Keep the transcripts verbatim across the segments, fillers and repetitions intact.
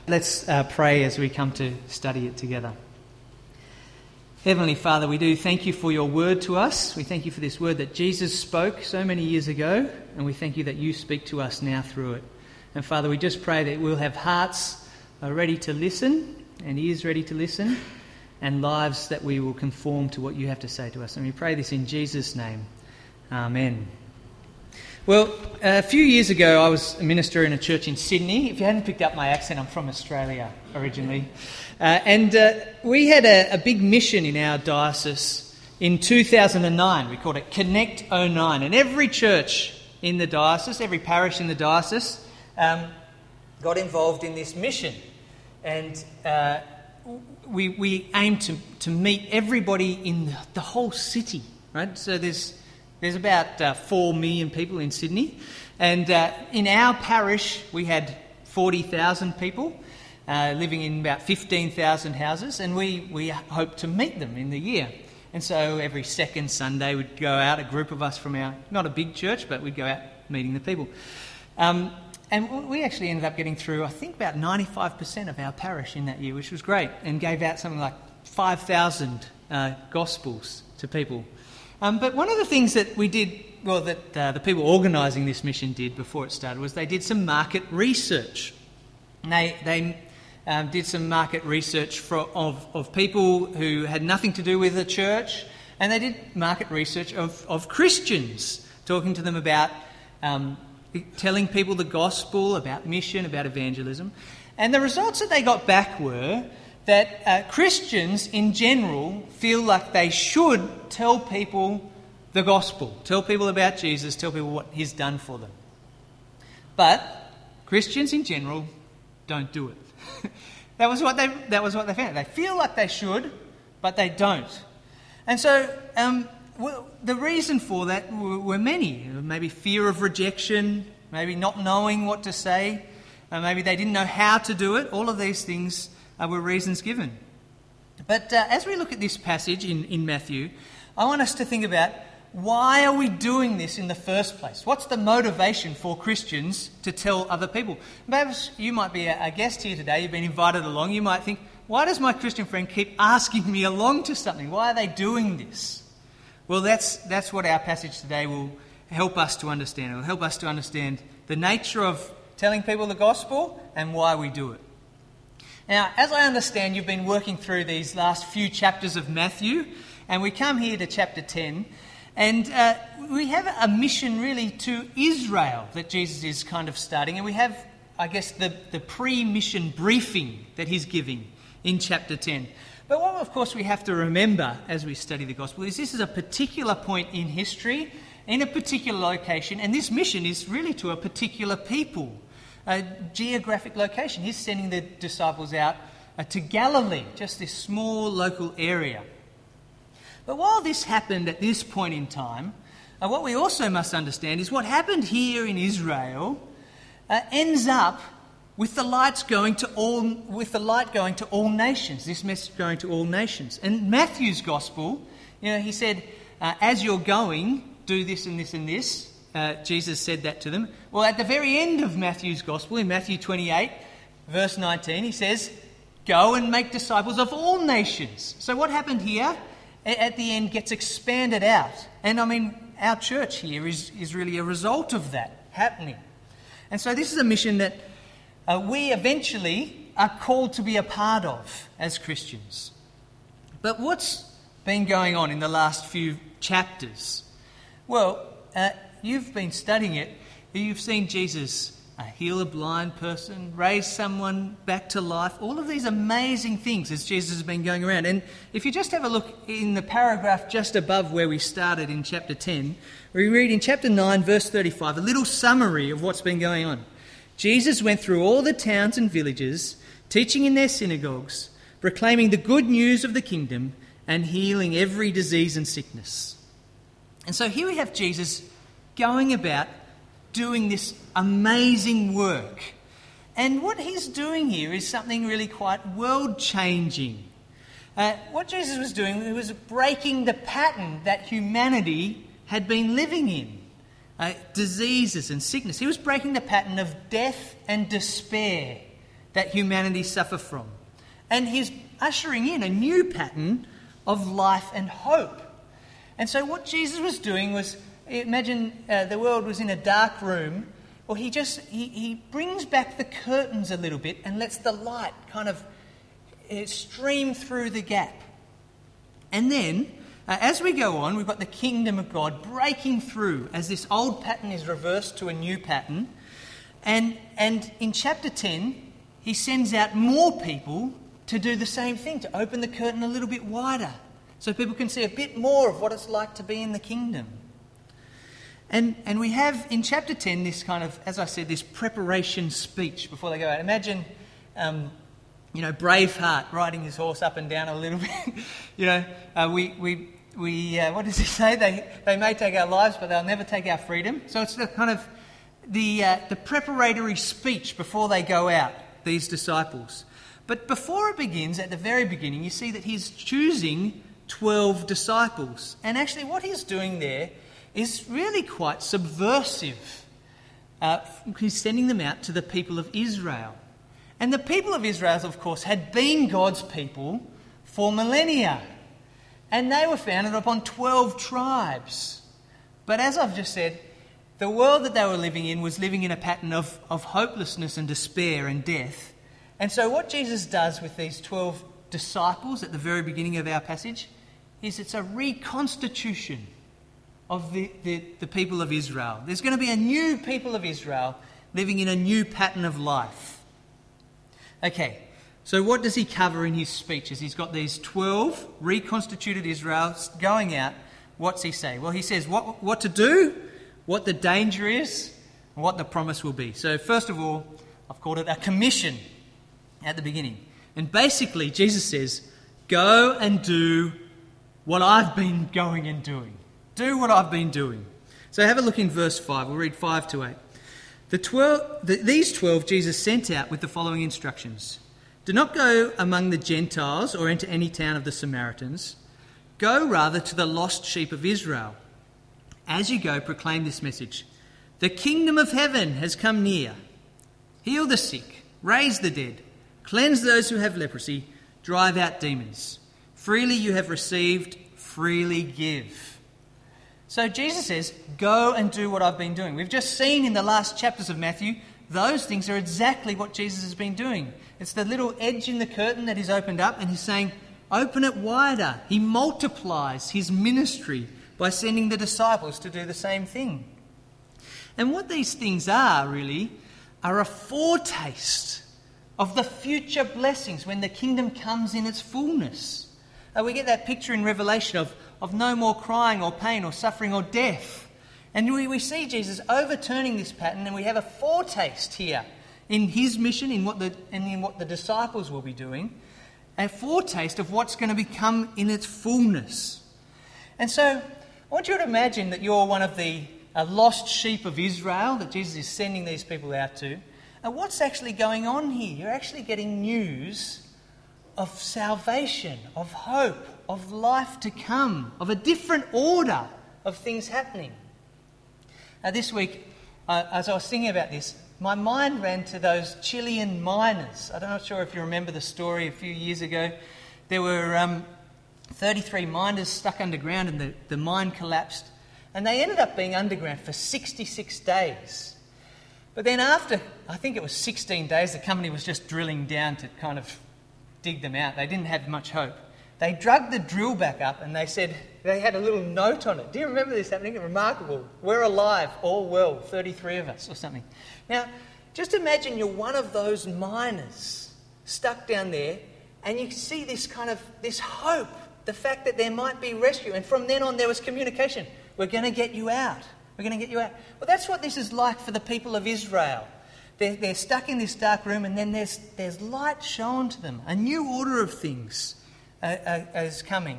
Let's uh, pray as we come to study it together. Heavenly Father, we do thank you for your word to us. We thank you for this word that Jesus spoke so many years ago, and we thank you that you speak to us now through it. And Father, we just pray that we'll have hearts ready to listen and ears ready to listen and lives that we will conform to what you have to say to us. And we pray this in Jesus' name. Amen. Well, a few years ago I was a minister in a church in Sydney. If you hadn't picked up my accent, I'm from Australia originally. Uh, and uh, we had a, a big mission in our diocese in two thousand nine. We called it Connect oh nine. And every church in the diocese, every parish in the diocese, um, got involved in this mission. And uh, we we aimed to, to meet everybody in the, the whole city, right? So there's... There's about uh, four million people in Sydney, and uh, in our parish we had forty thousand people uh, living in about fifteen thousand houses, and we, we hoped to meet them in the year. And so every second Sunday we'd go out, a group of us from our, not a big church, but we'd go out meeting the people. Um, and we actually ended up getting through, I think, about ninety-five percent of our parish in that year, which was great, and gave out something like five thousand uh, Gospels to people. Um, but one of the things that we did, well, that uh, the people organising this mission did before it started, was they did some market research. And they they um, did some market research for, of, of people who had nothing to do with the church, and they did market research of, of Christians, talking to them about um, telling people the gospel, about mission, about evangelism. And the results that they got back were that uh, Christians in general feel like they should tell people the gospel, tell people about Jesus, tell people what he's done for them. But Christians in general don't do it. that was what they that was what they found. They feel like they should, but they don't. And so um, well, the reason for that were, were many. Maybe fear of rejection, maybe not knowing what to say, uh, maybe they didn't know how to do it. All of these things Uh, were reasons given. But uh, as we look at this passage in, in Matthew, I want us to think about, why are we doing this in the first place? What's the motivation for Christians to tell other people? Perhaps you might be a, a guest here today, you've been invited along, you might think, why does my Christian friend keep asking me along to something? Why are they doing this? Well, that's that's what our passage today will help us to understand. It will help us to understand the nature of telling people the gospel and why we do it. Now, as I understand, you've been working through these last few chapters of Matthew, and we come here to chapter ten, and uh, we have a mission really to Israel that Jesus is kind of starting, and we have, I guess, the, the pre-mission briefing that he's giving in chapter ten. But what, of course, we have to remember as we study the gospel is this is a particular point in history, in a particular location, and this mission is really to a particular people. A geographic location. He's sending the disciples out uh, to Galilee, just this small local area. But while this happened at this point in time, uh, what we also must understand is what happened here in Israel uh, ends up with the lights going to all, with the light going to all nations. This message going to all nations. And Matthew's gospel, you know, he said, uh, "As you're going, do this and this and this." Uh, Jesus said that to them. Well, at the very end of Matthew's Gospel, in Matthew twenty-eight, verse nineteen, he says, "Go and make disciples of all nations." So what happened here, at the end, gets expanded out. And I mean, our church here is, is really a result of that happening. And so this is a mission that uh, we eventually are called to be a part of as Christians. But what's been going on in the last few chapters? Well, uh, you've been studying it. You've seen Jesus uh, heal a blind person, raise someone back to life. All of these amazing things as Jesus has been going around. And if you just have a look in the paragraph just above where we started in chapter ten, we read in chapter nine, verse thirty-five, a little summary of what's been going on. Jesus went through all the towns and villages, teaching in their synagogues, proclaiming the good news of the kingdom and healing every disease and sickness. And so here we have Jesus going about doing this amazing work. And what he's doing here is something really quite world-changing. Uh, what Jesus was doing, he was breaking the pattern that humanity had been living in. Uh, diseases and sickness. He was breaking the pattern of death and despair that humanity suffer from. And he's ushering in a new pattern of life and hope. And so what Jesus was doing was, imagine uh, the world was in a dark room. Well, he just, he, he brings back the curtains a little bit and lets the light kind of uh, stream through the gap. And then, uh, as we go on, we've got the kingdom of God breaking through as this old pattern is reversed to a new pattern. And, and in chapter ten, he sends out more people to do the same thing, to open the curtain a little bit wider, so people can see a bit more of what it's like to be in the kingdom. And and we have in chapter ten this kind of, as I said, this preparation speech before they go out. Imagine, um, you know, Braveheart riding his horse up and down a little bit. you know, uh, we we we uh, what does he say? They they may take our lives, but they'll never take our freedom. So it's the kind of the uh, the preparatory speech before they go out. These disciples, but before it begins, at the very beginning, you see that he's choosing twelve disciples, and actually, what he's doing there is really quite subversive. Uh, he's sending them out to the people of Israel. And the people of Israel, of course, had been God's people for millennia. And they were founded upon twelve tribes. But as I've just said, the world that they were living in was living in a pattern of, of hopelessness and despair and death. And so what Jesus does with these twelve disciples at the very beginning of our passage is it's a reconstitution of the, the, the people of Israel. There's going to be a new people of Israel living in a new pattern of life. Okay, so what does he cover in his speech as he's got these twelve reconstituted Israels going out? What's he say? Well, he says what, what to do, what the danger is, and what the promise will be. So first of all, I've called it a commission at the beginning. And basically, Jesus says, go and do what I've been going and doing. Do what I've been doing. So have a look in verse five. We'll read five to eight. The twelve, the, these twelve Jesus sent out with the following instructions. Do not go among the Gentiles or enter any town of the Samaritans. Go rather to the lost sheep of Israel. As you go, proclaim this message. The kingdom of heaven has come near. Heal the sick, raise the dead, cleanse those who have leprosy, drive out demons. Freely you have received, freely give. So Jesus says, go and do what I've been doing. We've just seen in the last chapters of Matthew, those things are exactly what Jesus has been doing. It's the little edge in the curtain that he's opened up, and he's saying, open it wider. He multiplies his ministry by sending the disciples to do the same thing. And what these things are, really, are a foretaste of the future blessings when the kingdom comes in its fullness. Uh, we get that picture in Revelation of of no more crying or pain or suffering or death. And we, we see Jesus overturning this pattern, and we have a foretaste here in his mission in what the, and in what the disciples will be doing, a foretaste of what's going to become in its fullness. And so I want you to imagine that you're one of the uh, lost sheep of Israel that Jesus is sending these people out to. And what's actually going on here? You're actually getting news of salvation, of hope, of life to come, of a different order of things happening. Now this week, uh, as I was thinking about this, my mind ran to those Chilean miners. I'm not sure if you remember the story a few years ago. There were um, thirty-three miners stuck underground, and the, the mine collapsed. And they ended up being underground for sixty-six days. But then after, I think it was sixteen days, the company was just drilling down to kind of dig them out. They didn't have much hope. They drug the drill back up, and they said, they had a little note on it. Do you remember this happening? Remarkable. We're alive, all well, thirty-three of us or something. Now, just imagine you're one of those miners stuck down there, and you see this kind of, this hope, the fact that there might be rescue. And from then on, there was communication. We're going to get you out. We're going to get you out. Well, that's what this is like for the people of Israel. They're, they're stuck in this dark room, and then there's, there's light shown to them. A new order of things uh, uh, is coming.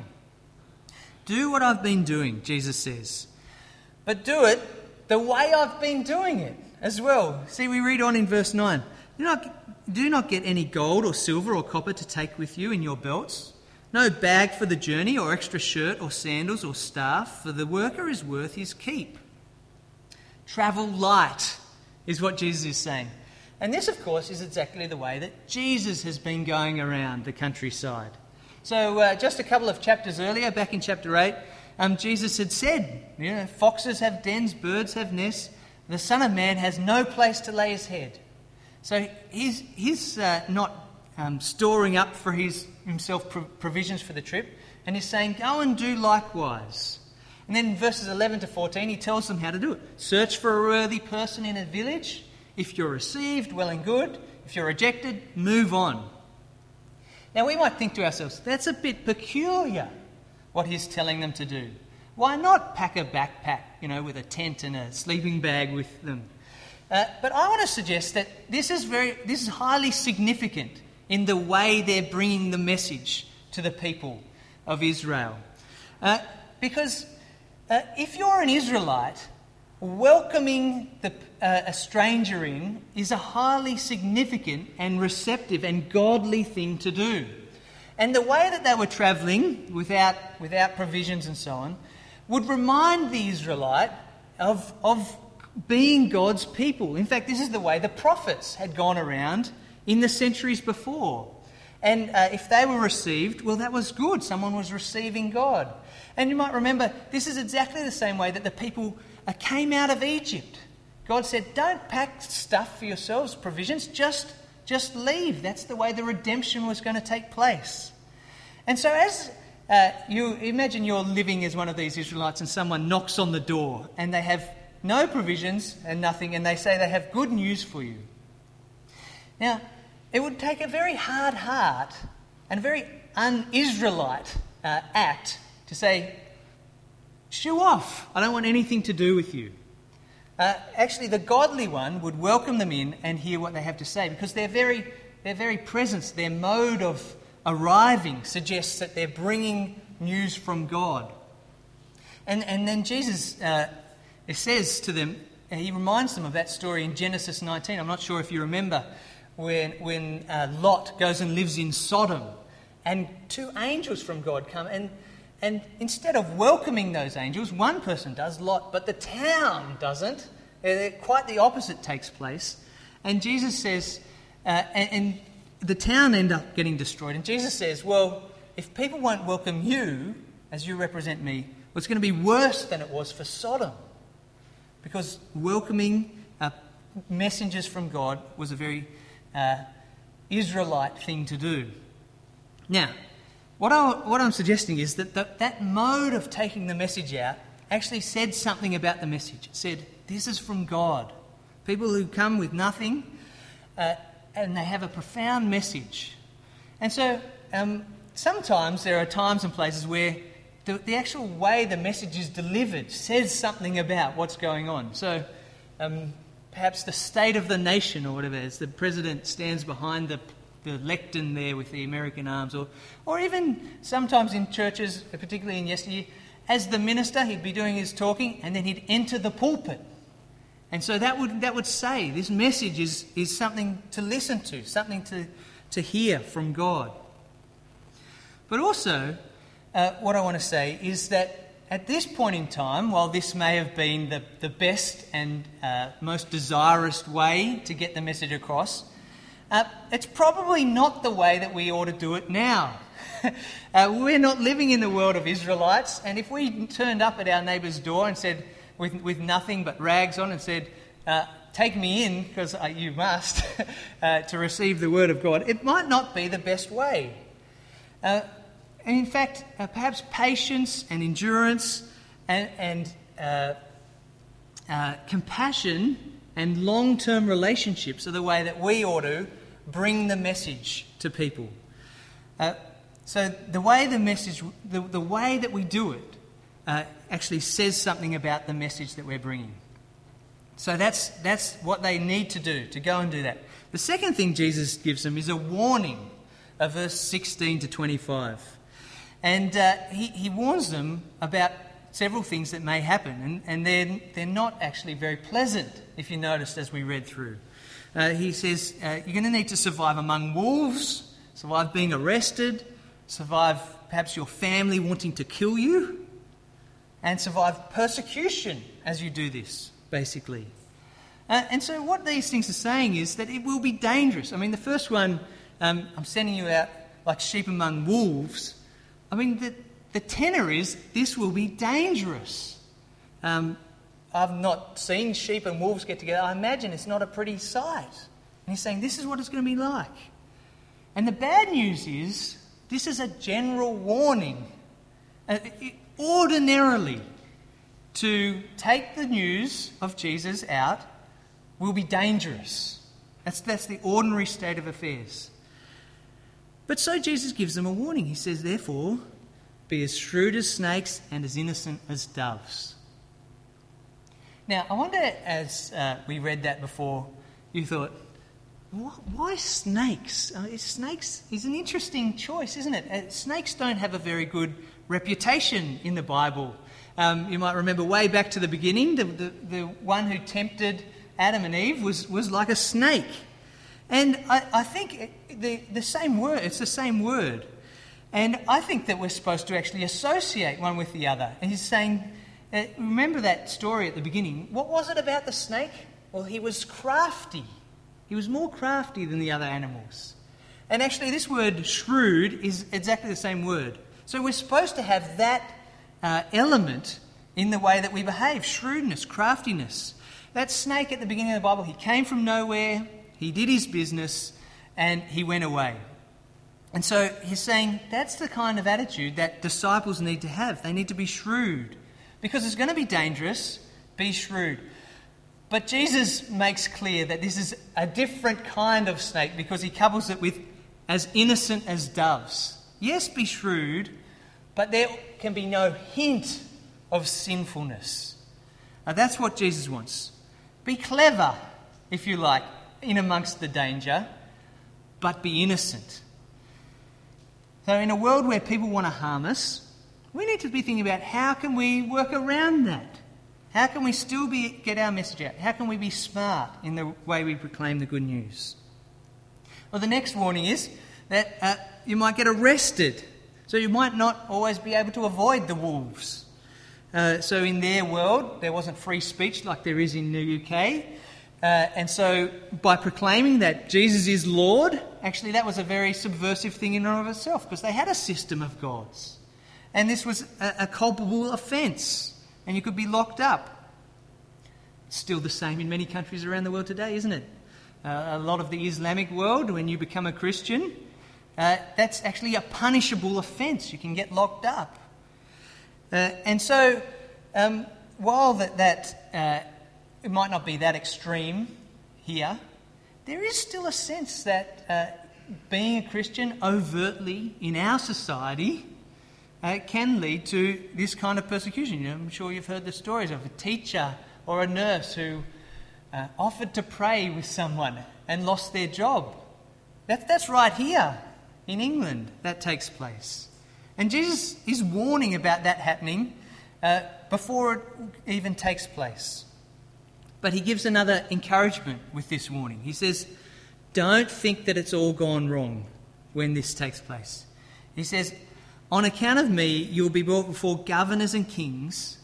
Do what I've been doing, Jesus says. But do it the way I've been doing it as well. See, we read on in verse nine. Do not, do not get any gold or silver or copper to take with you in your belts. No bag for the journey, or extra shirt or sandals or staff, for the worker is worth his keep. Travel light is what Jesus is saying. And this, of course, is exactly the way that Jesus has been going around the countryside. So uh, just a couple of chapters earlier, back in chapter eight, um, Jesus had said, you know, foxes have dens, birds have nests, the Son of Man has no place to lay his head. So he's, he's uh, not um, storing up for his, himself pro- provisions for the trip, and he's saying, go and do likewise. And then in verses eleven to fourteen, he tells them how to do it. Search for a worthy person in a village. If you're received, well and good. If you're rejected, move on. Now we might think to ourselves, that's a bit peculiar, what he's telling them to do. Why not pack a backpack, you know, with a tent and a sleeping bag with them? Uh, but I want to suggest that this is very, this is highly significant in the way they're bringing the message to the people of Israel. Uh, because uh, if you're an Israelite, welcoming the, uh, a stranger in is a highly significant and receptive and godly thing to do. And the way that they were travelling without, without provisions and so on would remind the Israelite of, of being God's people. In fact, this is the way the prophets had gone around in the centuries before. And uh, if they were received, well, that was good. Someone was receiving God. And you might remember, this is exactly the same way that the people uh, came out of Egypt. God said, don't pack stuff for yourselves, provisions, just, just leave. That's the way the redemption was going to take place. And so as uh, you imagine you're living as one of these Israelites and someone knocks on the door and they have no provisions and nothing, and they say they have good news for you. Now, it would take a very hard heart and a very un-Israelite uh, act to say, shoo off, I don't want anything to do with you. Uh, actually, the godly one would welcome them in and hear what they have to say, because their very, their very presence, their mode of arriving suggests that they're bringing news from God. And, and then Jesus uh, it says to them, he reminds them of that story in Genesis nineteen. I'm not sure if you remember when, when uh, Lot goes and lives in Sodom, and two angels from God come, and, and instead of welcoming those angels, one person does, Lot, but the town doesn't. Uh, quite the opposite takes place. And Jesus says, uh, and, and the town end up getting destroyed. And Jesus says, well, if people won't welcome you as you represent me, well, it's going to be worse than it was for Sodom. Because welcoming uh, messengers from God was a very uh, Israelite thing to do. Now, what, I, what I'm suggesting is that the, that mode of taking the message out actually said something about the message. It said, this is from God. People who come with nothing, uh, and they have a profound message. And so um, sometimes there are times and places where the, the actual way the message is delivered says something about what's going on. So um, perhaps the state of the nation or whatever, as the president stands behind the, the lectern there with the American arms, or, or even sometimes in churches, particularly in yesteryear, as the minister, he'd be doing his talking and then he'd enter the pulpit. And so that would that would say this message is, is something to listen to, something to, to hear from God. But also, uh, what I want to say is that at this point in time, while this may have been the, the best and uh, most desirous way to get the message across, uh, it's probably not the way that we ought to do it now. uh, we're not living in the world of Israelites, and if we turned up at our neighbour's door and said, with, with nothing but rags on, and said, uh, take me in, because uh, you must, uh, to receive the word of God, it might not be the best way. Uh, and in fact, uh, perhaps patience and endurance and, and uh, uh, compassion and long-term relationships are the way that we ought to bring the message to people. Uh, so the way the message, the, the way that we do it, uh, actually says something about the message that we're bringing. So that's that's what they need to do, to go and do that. The second thing Jesus gives them is a warning of verse sixteen to twenty-five. And uh, he, he warns them about several things that may happen, and, and they're, they're not actually very pleasant, if you noticed as we read through. Uh, he says, uh, you're going to need to survive among wolves, survive being arrested, survive perhaps your family wanting to kill you, and survive persecution as you do this, basically. Uh, and so what these things are saying is that it will be dangerous. I mean, the first one, um, I'm sending you out like sheep among wolves. I mean, the, the tenor is this will be dangerous. Um, I've not seen sheep and wolves get together. I imagine it's not a pretty sight. And he's saying this is what it's going to be like. And the bad news is this is a general warning. Uh, it, ordinarily, to take the news of Jesus out will be dangerous. That's, that's the ordinary state of affairs. But so Jesus gives them a warning. He says, therefore, be as shrewd as snakes and as innocent as doves. Now, I wonder, as uh, we read that before, you thought, why snakes? Uh, snakes is an interesting choice, isn't it? Uh, snakes don't have a very good reputation in the Bible. Um, you might remember way back to the beginning, the, the, the one who tempted Adam and Eve was, was like a snake. And I, I think the, the same word, it's the same word. And I think that we're supposed to actually associate one with the other. And he's saying, uh, remember that story at the beginning. What was it about the snake? Well, he was crafty. He was more crafty than the other animals. And actually this word shrewd is exactly the same word. So we're supposed to have that uh, element in the way that we behave. Shrewdness, craftiness. That snake at the beginning of the Bible, he came from nowhere, he did his business, and he went away. And so he's saying that's the kind of attitude that disciples need to have. They need to be shrewd. Because it's going to be dangerous, be shrewd. But Jesus makes clear that this is a different kind of snake because he couples it with as innocent as doves. Yes, be shrewd, but there can be no hint of sinfulness. Now that's what Jesus wants. Be clever, if you like, in amongst the danger, but be innocent. So in a world where people want to harm us, we need to be thinking about how can we work around that? How can we still be, get our message out? How can we be smart in the way we proclaim the good news? Well, the next warning is that uh, you might get arrested. So you might not always be able to avoid the wolves. Uh, so in their world, there wasn't free speech like there is in the U K. Uh, and so by proclaiming that Jesus is Lord, actually that was a very subversive thing in and of itself because they had a system of gods. And this was a, a culpable offence. And you could be locked up. It's still the same in many countries around the world today, isn't it? Uh, a lot of the Islamic world, when you become a Christian, uh, that's actually a punishable offence. You can get locked up. Uh, and so, um, while that, that uh, it might not be that extreme here, there is still a sense that uh, being a Christian overtly in our society Uh, can lead to this kind of persecution. You know, I'm sure you've heard the stories of a teacher or a nurse who uh, offered to pray with someone and lost their job. That, that's right here in England that takes place. And Jesus is warning about that happening uh, before it even takes place. But he gives another encouragement with this warning. He says, don't think that it's all gone wrong when this takes place. He says, on account of me, you'll be brought before governors and kings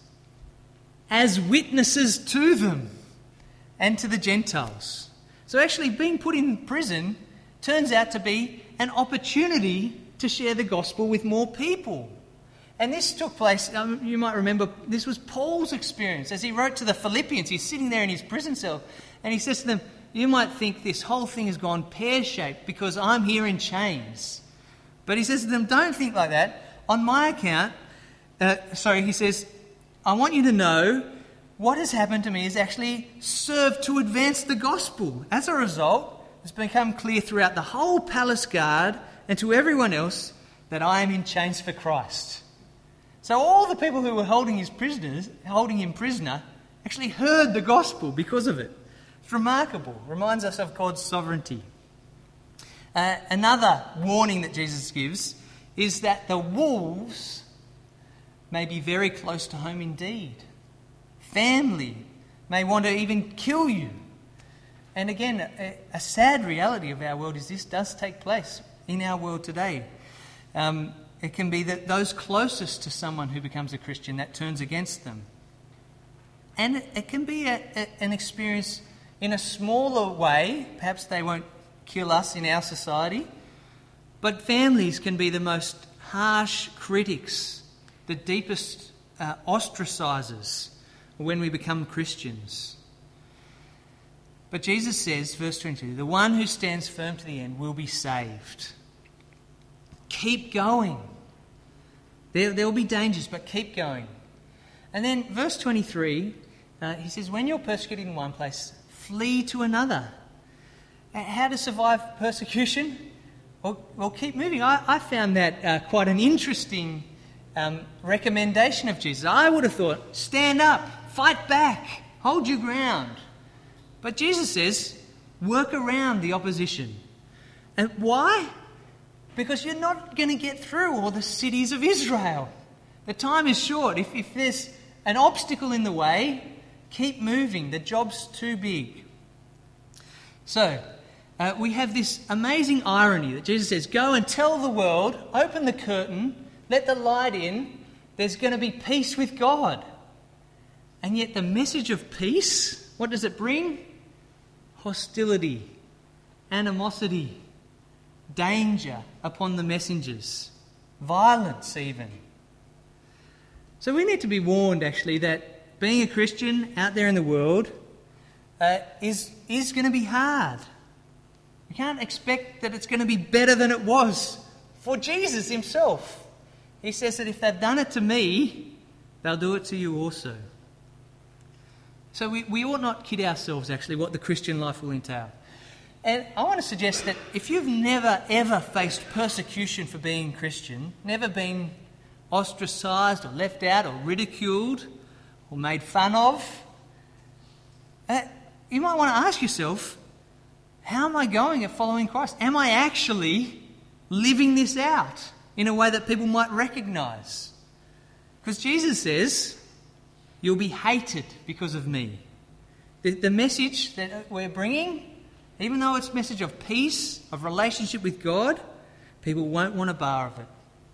as witnesses to them and to the Gentiles. So actually being put in prison turns out to be an opportunity to share the gospel with more people. And this took place, um, you might remember, this was Paul's experience. As he wrote to the Philippians, he's sitting there in his prison cell and he says to them, you might think this whole thing has gone pear-shaped because I'm here in chains. But he says to them, don't think like that. On my account, uh, sorry, he says, I want you to know what has happened to me has actually served to advance the gospel. As a result, it's become clear throughout the whole palace guard and to everyone else that I am in chains for Christ. So all the people who were holding his prisoners, holding him prisoner, actually heard the gospel because of it. It's remarkable. Reminds us of God's sovereignty. Uh, another warning that Jesus gives is that the wolves may be very close to home indeed. Family may want to even kill you. And again, a, a sad reality of our world is this does take place in our world today. Um, it can be that those closest to someone who becomes a Christian, that turns against them. And it, it can be a, a, an experience in a smaller way. Perhaps they won't kill us in our society, but families can be the most harsh critics, the deepest uh, ostracizers when we become Christians. But Jesus says, verse twenty-two, the one who stands firm to the end will be saved. Keep going. There there will be dangers, but keep going. And then verse twenty-three, uh, he says, when you're persecuted in one place, flee to another. How to survive persecution? Well, well keep moving. I, I found that uh, quite an interesting um, recommendation of Jesus. I would have thought, stand up, fight back, hold your ground. But Jesus says, work around the opposition. And why? Because you're not going to get through all the cities of Israel. The time is short. If, if there's an obstacle in the way, keep moving. The job's too big. So, uh, we have this amazing irony that Jesus says, go and tell the world, open the curtain, let the light in, there's going to be peace with God. And yet the message of peace, what does it bring? Hostility, animosity, danger upon the messengers, violence even. So we need to be warned actually that being a Christian out there in the world uh, is, is going to be hard. We can't expect that it's going to be better than it was for Jesus himself. He says that if they've done it to me, they'll do it to you also. So we, we ought not kid ourselves actually what the Christian life will entail. And I want to suggest that if you've never ever faced persecution for being Christian, never been ostracised or left out or ridiculed or made fun of, uh, you might want to ask yourself, how am I going at following Christ? Am I actually living this out in a way that people might recognise? Because Jesus says, you'll be hated because of me. The, the message that we're bringing, even though it's a message of peace, of relationship with God, people won't want a bar of it.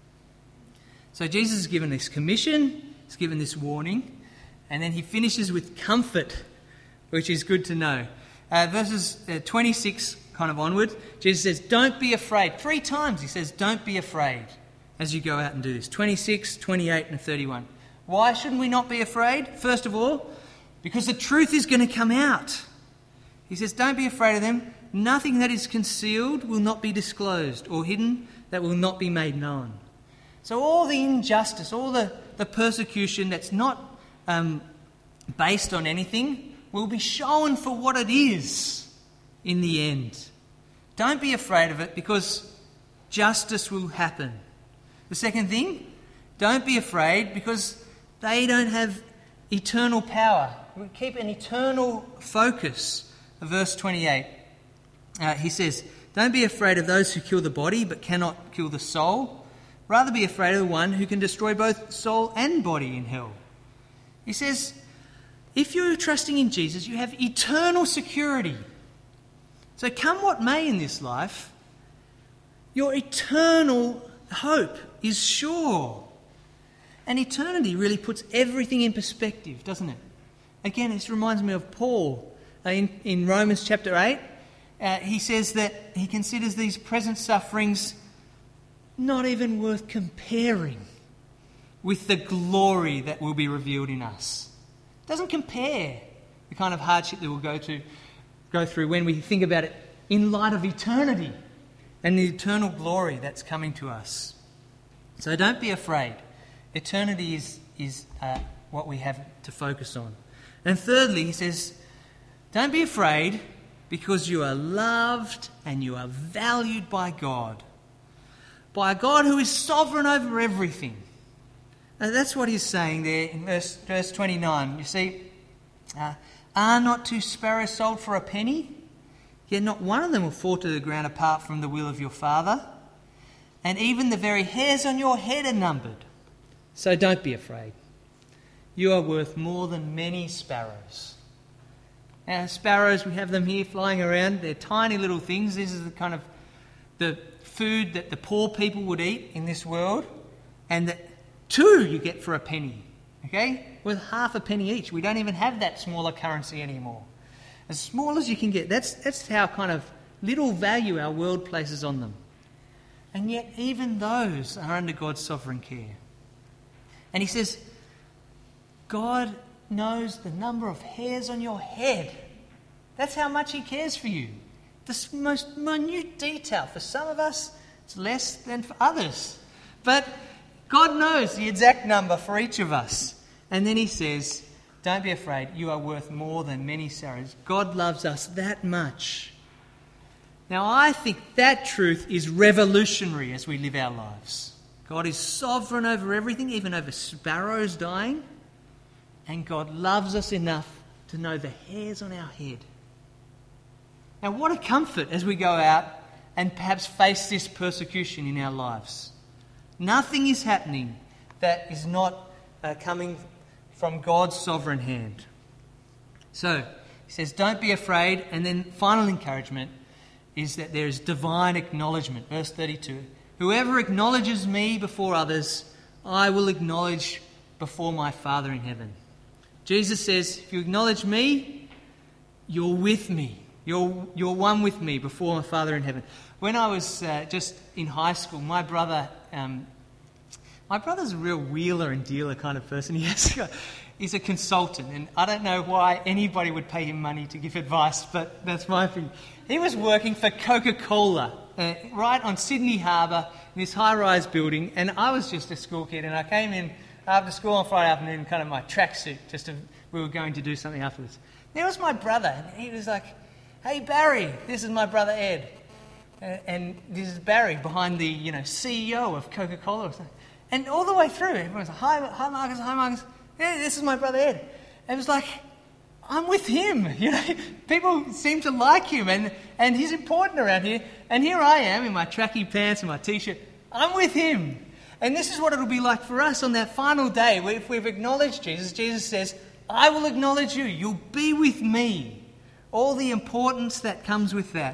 So Jesus has given this commission, he's given this warning, and then he finishes with comfort, which is good to know. Uh, verses uh, twenty-six kind of onward, Jesus says, don't be afraid. Three times he says, don't be afraid as you go out and do this. twenty-six, twenty-eight and thirty-one. Why shouldn't we not be afraid? First of all, because the truth is going to come out. He says, don't be afraid of them. Nothing that is concealed will not be disclosed, or hidden that will not be made known. So all the injustice, all the, the persecution that's not um, based on anything will be shown for what it is in the end. Don't be afraid of it because justice will happen. The second thing, don't be afraid because they don't have eternal power. We keep an eternal focus. Verse twenty-eight, uh, he says, don't be afraid of those who kill the body but cannot kill the soul. Rather be afraid of the one who can destroy both soul and body in hell. He says, if you're trusting in Jesus, you have eternal security. So come what may in this life, your eternal hope is sure. And eternity really puts everything in perspective, doesn't it? Again, this reminds me of Paul uh, in, in Romans chapter eight. Uh, he says that he considers these present sufferings not even worth comparing with the glory that will be revealed in us. It doesn't compare the kind of hardship that we'll go to go through when we think about it in light of eternity and the eternal glory that's coming to us. So don't be afraid. Eternity is, is uh, what we have to focus on. And thirdly, he says, don't be afraid because you are loved and you are valued by God. By a God who is sovereign over everything. Now that's what he's saying there in verse, verse twenty-nine. You see, uh, are not two sparrows sold for a penny? Yet not one of them will fall to the ground apart from the will of your Father. And even the very hairs on your head are numbered. So don't be afraid. You are worth more than many sparrows. Now, sparrows, we have them here flying around. They're tiny little things. This is the kind of the food that the poor people would eat in this world. And that two you get for a penny. Okay? Worth half a penny each. We don't even have that smaller currency anymore. as small as you can get. That's, that's how kind of little value our world places on them. And yet even those are under God's sovereign care. And he says, God knows the number of hairs on your head. That's how much he cares for you. The most minute detail. For some of us, it's less than for others. But God knows the exact number for each of us. And then he says, don't be afraid, you are worth more than many sparrows. God loves us that much. Now, I think that truth is revolutionary as we live our lives. God is sovereign over everything, even over sparrows dying. And God loves us enough to know the hairs on our head. Now, what a comfort as we go out and perhaps face this persecution in our lives. Nothing is happening that is not uh, coming from God's sovereign hand. So, he says, don't be afraid. And then final encouragement is that there is divine acknowledgement. Verse thirty-two, whoever acknowledges me before others, I will acknowledge before my Father in heaven. Jesus says, if you acknowledge me, you're with me. You're, you're one with me before my Father in heaven. When I was uh, just in high school, my brother, um, my brother's a real wheeler and dealer kind of person. He has, he's a consultant, and I don't know why anybody would pay him money to give advice, but that's my opinion. He was working for Coca-Cola, uh, right on Sydney Harbour, in this high-rise building, and I was just a school kid, and I came in after school on Friday afternoon in kind of my tracksuit, just to, we were going to do something afterwards. There was my brother, and he was like, hey, Barry, this is my brother Ed. Uh, and this is Barry behind the, you know, C E O of Coca-Cola or something. And all the way through, everyone was like, hi, hi Marcus, hi Marcus. Yeah, this is my brother Ed. And it was like, I'm with him. You know, people seem to like him, and, and he's important around here. And here I am in my tracky pants and my T-shirt. I'm with him. And this is what it'll be like for us on that final day, where if we've acknowledged Jesus, Jesus says, I will acknowledge you. You'll be with me. All the importance that comes with that.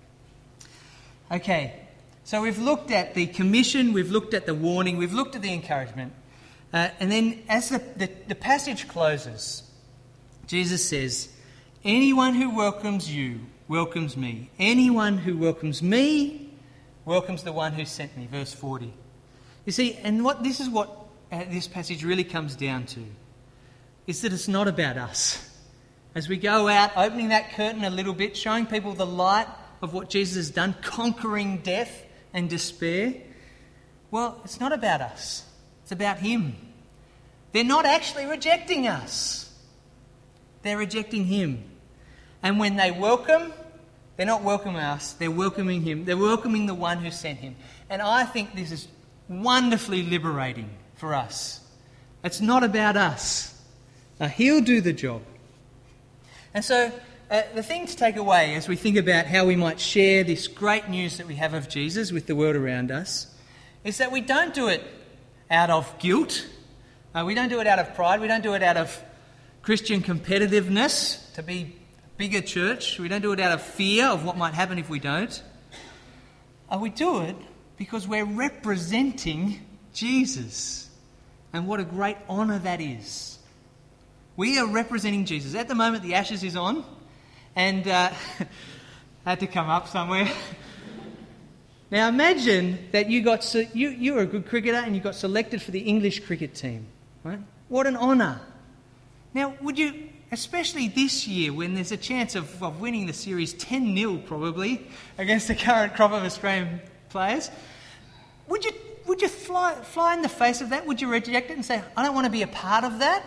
Okay, so we've looked at the commission, we've looked at the warning, we've looked at the encouragement. Uh, and then as the, the, the passage closes, Jesus says, anyone who welcomes you welcomes me. Anyone who welcomes me welcomes the one who sent me. Verse forty. You see, and what this is what uh, this passage really comes down to, is that it's not about us. As we go out, opening that curtain a little bit, showing people the light of what Jesus has done, conquering death and despair, well, it's not about us. It's about him. They're not actually rejecting us. They're rejecting him. And when they welcome, they're not welcoming us, they're welcoming him. They're welcoming the one who sent him. And I think this is wonderfully liberating for us. It's not about us. Now, he'll do the job. And so uh, the thing to take away as we think about how we might share this great news that we have of Jesus with the world around us is that we don't do it out of guilt. Uh, we don't do it out of pride. We don't do it out of Christian competitiveness to be a bigger church. We don't do it out of fear of what might happen if we don't. Uh, we do it because we're representing Jesus. And what a great honour that is. We are representing Jesus. At the moment, the Ashes is on, and uh, had to come up somewhere. Now, imagine that you got se- you you were a good cricketer and you got selected for the English cricket team, right? What an honour! Now, would you, especially this year when there's a chance of, of winning the series ten nil probably against the current crop of Australian players, would you would you fly fly in the face of that? Would you reject it and say, I don't want to be a part of that?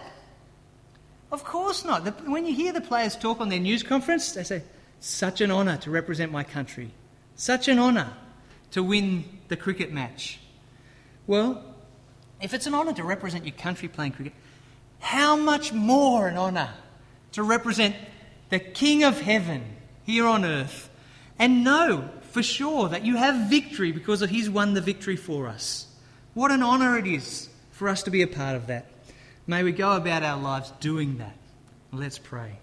Of course not. The, when you hear the players talk on their news conference, they say, such an honour to represent my country. Such an honour to win the cricket match. Well, if it's an honour to represent your country playing cricket, how much more an honour to represent the King of Heaven here on earth and know for sure that you have victory because he's won the victory for us. What an honour it is for us to be a part of that. May we go about our lives doing that. Let's pray.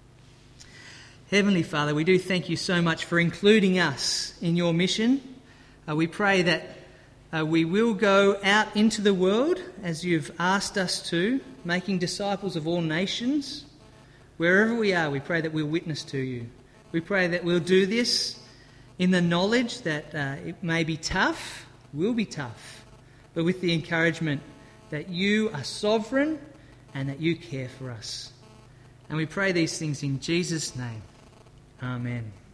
Heavenly Father, we do thank you so much for including us in your mission. Uh, we pray that uh, we will go out into the world as you've asked us to, making disciples of all nations. Wherever we are, we pray that we'll witness to you. We pray that we'll do this in the knowledge that uh, it may be tough, will be tough, but with the encouragement that you are sovereign and that you care for us. And we pray these things in Jesus' name. Amen.